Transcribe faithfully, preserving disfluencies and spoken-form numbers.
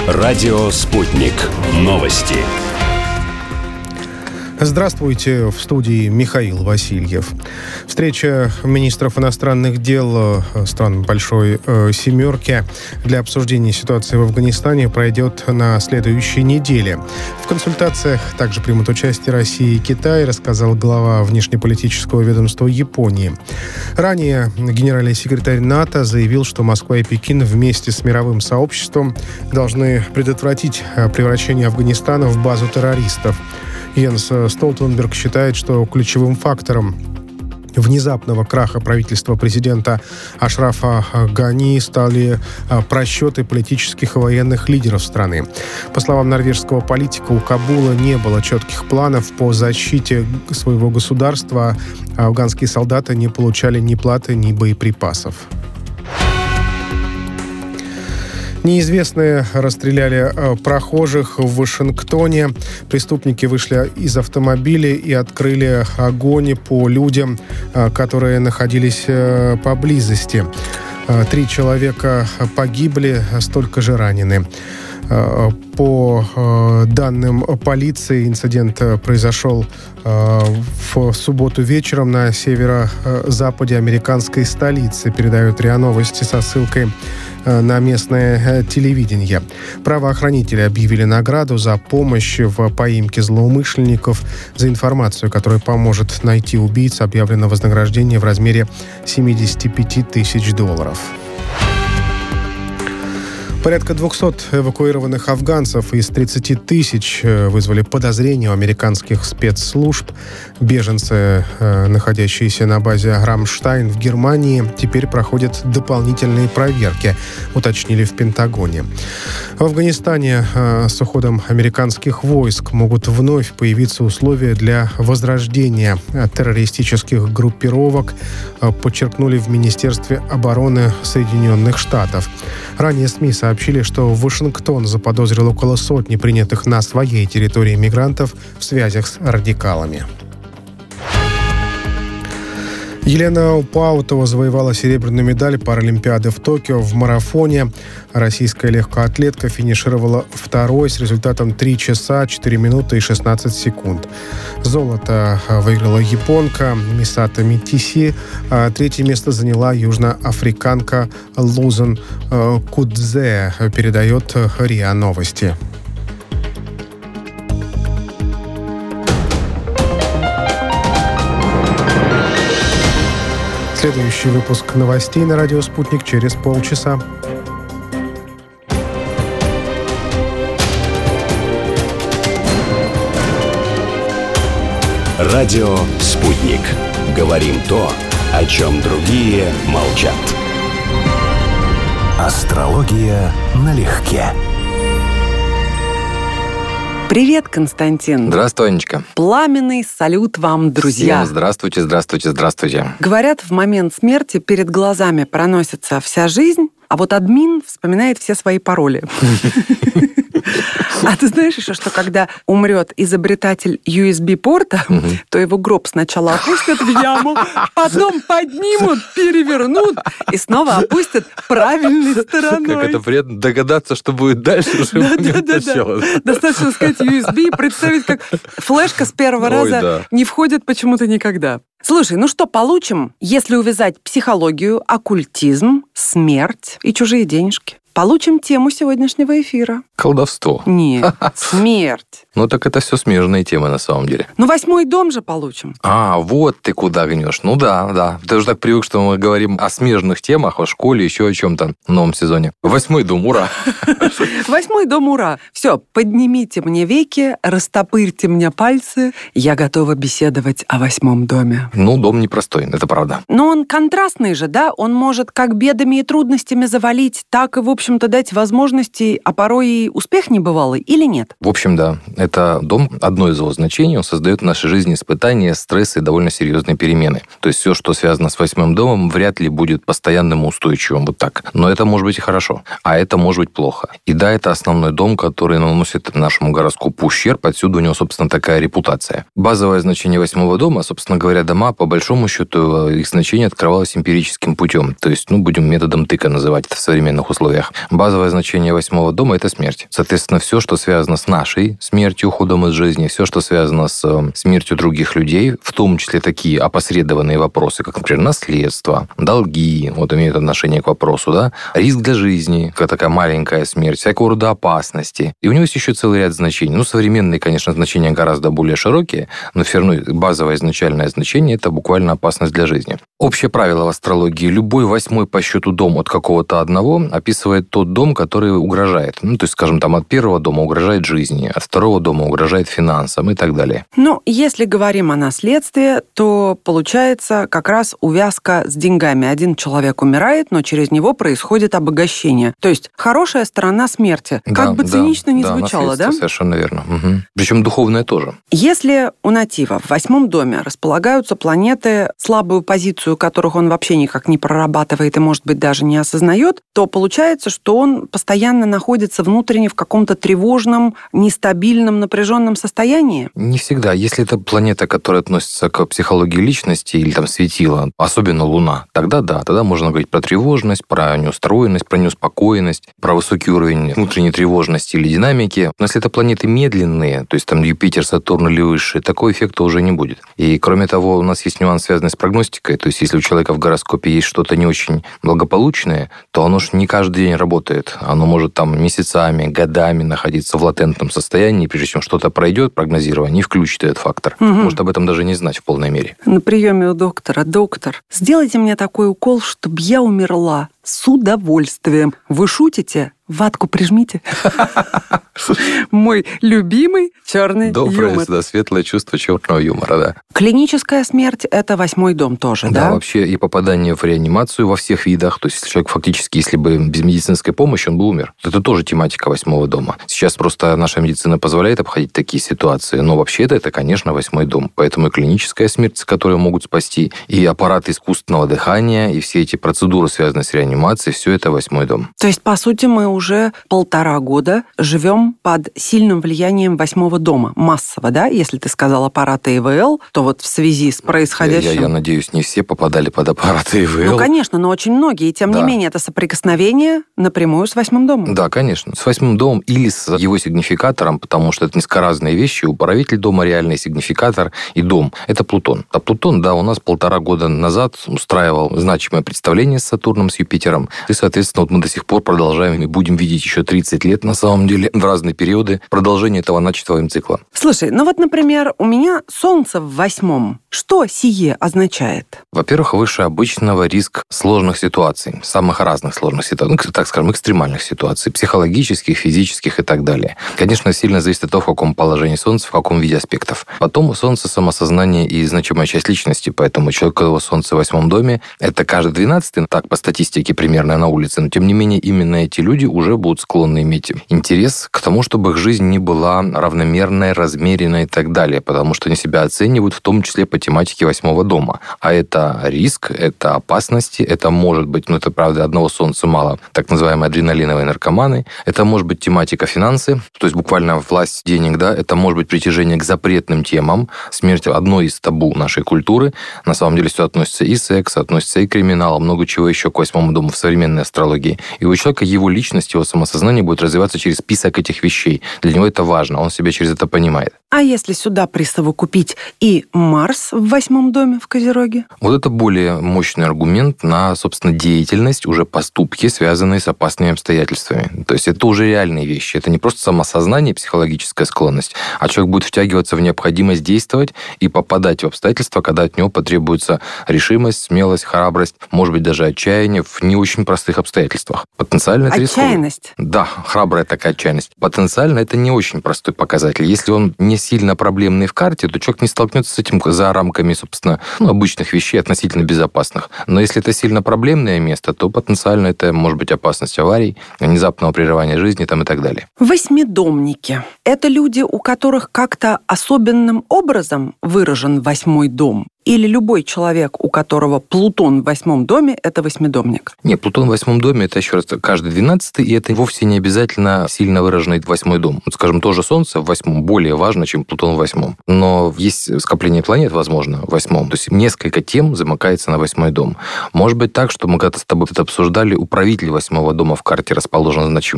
Радио «Спутник». Новости. Здравствуйте, в студии Михаил Васильев. Встреча министров иностранных дел стран Большой э, Семерки для обсуждения ситуации в Афганистане пройдет на следующей неделе. В консультациях также примут участие Россия и Китай, рассказал глава внешнеполитического ведомства Японии. Ранее генеральный секретарь НАТО заявил, что Москва и Пекин вместе с мировым сообществом должны предотвратить превращение Афганистана в базу террористов. Йенс Столтенберг считает, что ключевым фактором внезапного краха правительства президента Ашрафа Гани стали просчеты политических и военных лидеров страны. По словам норвежского политика, у Кабула не было четких планов по защите своего государства, а афганские солдаты не получали ни платы, ни боеприпасов. Неизвестные расстреляли э, прохожих в Вашингтоне. Преступники вышли из автомобиля и открыли огонь по людям, э, которые находились э, поблизости. Э, три человека погибли, столько же ранены. Э, по э, данным полиции, инцидент произошел э, в субботу вечером на северо-западе американской столицы, передают РИА Новости со ссылкой на местное телевидение. Правоохранители объявили награду за помощь в поимке злоумышленников. За информацию, которая поможет найти убийц, объявлено вознаграждение в размере семьдесят пять тысяч долларов. Порядка двухсот эвакуированных афганцев из тридцати тысяч вызвали подозрения у американских спецслужб. Беженцы, находящиеся на базе Рамштайн в Германии, теперь проходят дополнительные проверки, уточнили в Пентагоне. В Афганистане с уходом американских войск могут вновь появиться условия для возрождения террористических группировок, подчеркнули в Министерстве обороны Соединенных Штатов. Ранее СМИ сообщили, что Вашингтон заподозрил около сотни принятых на своей территории мигрантов в связях с радикалами. Елена Паутова завоевала серебряную медаль Паралимпиады в Токио в марафоне. Российская легкоатлетка финишировала второй с результатом три часа четыре минуты и шестнадцать секунд. Золото выиграла японка Мисато Митиси. А третье место заняла южноафриканка Лузен Кудзе, передает РИА Новости. Следующий выпуск новостей на радио «Спутник» через полчаса. Радио «Спутник». Говорим то, о чем другие молчат. Астрология налегке. Привет, Константин. Здравствуй, Анечка. Пламенный салют вам, друзья. Всем здравствуйте, здравствуйте, здравствуйте. Говорят, в момент смерти перед глазами проносится вся жизнь, а вот админ вспоминает все свои пароли. А ты знаешь еще, что когда умрет изобретатель ю эс би-порта, угу. то его гроб сначала опустят в яму, потом поднимут, перевернут и снова опустят правильной стороной. Как это приятно догадаться, что будет дальше, уже да, да, да, начала. Да. Достаточно сказать ю эс би и представить, как флешка с первого Ой, раза да. не входит почему-то никогда. Слушай, ну что получим, если увязать психологию, оккультизм, смерть и чужие денежки? Получим тему сегодняшнего эфира. Колдовство. Нет, смерть. Ну так это все смежные темы на самом деле. Ну восьмой дом же получим. А, вот ты куда гнешь. Ну да, да. Ты уже так привык, что мы говорим о смежных темах, о школе, еще о чем-то в новом сезоне. Восьмой дом, ура. Восьмой дом, ура. Все, поднимите мне веки, растопырьте мне пальцы. Я готова беседовать о восьмом доме. Ну, дом непростой, это правда. Но он контрастный же, да? Он может как бедами и трудностями завалить, так и, в общем-то, дать возможности, а порой и успех небывалый, или нет? В общем, да. Это дом, одно из его значений, он создает в нашей жизни испытания, стрессы и довольно серьезные перемены. То есть все, что связано с восьмым домом, вряд ли будет постоянным и устойчивым, вот так. Но это может быть и хорошо, а это может быть плохо. И да, это основной дом, который наносит нашему гороскопу ущерб, отсюда у него, собственно, такая репутация. Базовое значение восьмого дома, собственно говоря, дома, по большому счету, их значение открывалось эмпирическим путем. То есть, ну, будем методом тыка называть это в современных условиях. Базовое значение восьмого дома – это смерть. Соответственно, все, что связано с нашей смертью, уходом из жизни, все, что связано с смертью других людей, в том числе такие опосредованные вопросы, как, например, наследство, долги, вот имеют отношение к вопросу, да, риск для жизни, как такая маленькая смерть, всякого рода опасности. И у него есть еще целый ряд значений. Ну, современные, конечно, значения гораздо более широкие, но все равно базовое изначальное значение – это буквально опасность для жизни. Общее правило в астрологии – любой восьмой по счету дом от какого-то одного описывает тот дом, который угрожает. Ну, то есть, скажем, там от первого дома угрожает жизни, от второго дома угрожает финансам и так далее. Ну, если говорим о наследстве, то получается как раз увязка с деньгами. Один человек умирает, но через него происходит обогащение. То есть хорошая сторона смерти. Да, как бы да, цинично ни да, звучало, да? Совершенно верно. Угу. Причем духовное тоже. Если у натива в восьмом доме располагаются планеты, слабую позицию которых он вообще никак не прорабатывает и, может быть, даже не осознает, то получается, что он постоянно находится внутренне в каком-то тревожном, нестабильном, напряженном состоянии? Не всегда. Если это планета, которая относится к психологии личности или там светила, особенно Луна, тогда да, тогда можно говорить про тревожность, про неустроенность, про неуспокоенность, про высокий уровень внутренней тревожности или динамики. Но если это планеты медленные, то есть там Юпитер, Сатурн или высшие, такого эффекта уже не будет. И кроме того, у нас есть нюанс, связанный с прогностикой. То есть если у человека в гороскопе есть что-то не очень благополучное, то оно же не каждый день работает. Оно может там месяцами, годами находиться в латентном состоянии, прежде чем что-то пройдет, прогнозирование, и включит этот фактор. Угу. Может об этом даже не знать в полной мере. На приеме у доктора: доктор, сделайте мне такой укол, чтобы я умерла. С удовольствием. Вы шутите? Ватку прижмите. Мой любимый черный Доброе, юмор. да, светлое чувство черного юмора, да. Клиническая смерть – это восьмой дом тоже, да? Да, вообще и попадание в реанимацию во всех видах. То есть человек фактически, если бы без медицинской помощи, он бы умер. Это тоже тематика восьмого дома. Сейчас просто наша медицина позволяет обходить такие ситуации, но вообще-то это, конечно, восьмой дом. Поэтому и клиническая смерть, которую могут спасти, и аппараты искусственного дыхания, и все эти процедуры, связанные с реанимацией, все это восьмой дом. То есть, по сути, мы уже полтора года живем под сильным влиянием восьмого дома. Массово, да? Если ты сказал аппараты ИВЛ, то вот в связи с происходящим... Я, я, я надеюсь, не все попадали под аппараты ИВЛ. Ну, конечно, но очень многие. И тем да. не менее, это соприкосновение напрямую с восьмым домом. Да, конечно. С восьмым домом или с его сигнификатором, потому что это нескоразные вещи. Управитель дома, реальный сигнификатор и дом. Это Плутон. А Плутон, да, у нас полтора года назад устраивал значимое представление с Сатурном, с Юпитером. И, соответственно, вот мы до сих пор продолжаем и будем видеть еще тридцать лет, на самом деле, в разные периоды продолжение этого начатого им цикла. Слушай, ну вот, например, у меня Солнце в восьмом. Что сие означает? Во-первых, выше обычного риск сложных ситуаций, самых разных сложных ситуаций, ну, так скажем, экстремальных ситуаций, психологических, физических и так далее. Конечно, сильно зависит от того, в каком положении Солнца, в каком виде аспектов. Потом у Солнца самосознание и значимая часть личности, поэтому человек, у кого Солнце в восьмом доме, это каждый двенадцатый, так, по статистике примерно на улице, но тем не менее именно эти люди уже будут склонны иметь интерес к тому, чтобы их жизнь не была равномерной, размеренной и так далее, потому что они себя оценивают в том числе по тематике восьмого дома. А это риск, это опасности, это может быть, ну это правда одного Солнца мало, так называемые адреналиновые наркоманы, это может быть тематика финансы, то есть буквально власть денег, да, это может быть притяжение к запретным темам, смерть одной из табу нашей культуры, на самом деле все относится и секс, относится и криминал, много чего еще к восьмому дому в современной астрологии. И у человека его личность, его самосознание будет развиваться через список этих вещей. Для него это важно, он себя через это понимает. А если сюда присовокупить и Марс в восьмом доме в Козероге? Вот это более мощный аргумент на, собственно, деятельность, уже поступки, связанные с опасными обстоятельствами. То есть это уже реальные вещи. Это не просто самосознание, психологическая склонность, а человек будет втягиваться в необходимость действовать и попадать в обстоятельства, когда от него потребуется решимость, смелость, храбрость, может быть, даже отчаяние в не очень простых обстоятельствах. Потенциально это рискует. Отчаянность. Да, храбрая такая отчаянность. Потенциально это не очень простой показатель. Если он не сильно проблемный в карте, то человек не столкнется с этим за рамками, собственно, ну, обычных вещей, относительно безопасных. Но если это сильно проблемное место, то потенциально это может быть опасность аварий, внезапного прерывания жизни там, и так далее. Восьмидомники. Это люди, у которых как-то особенным образом выражен восьмой дом? Или любой человек, у которого Плутон в восьмом доме, это восьмидомник? Нет, Плутон в восьмом доме, это еще раз каждый двенадцатый, и это вовсе не обязательно сильно выраженный восьмой дом. Вот, скажем, тоже Солнце в восьмом более важно, чем Плутон в восьмом. Но есть скопление планет, возможно, в восьмом. То есть несколько тем замыкается на восьмой дом. Может быть так, что мы когда-то с тобой это обсуждали, управитель восьмого дома в карте расположен значительно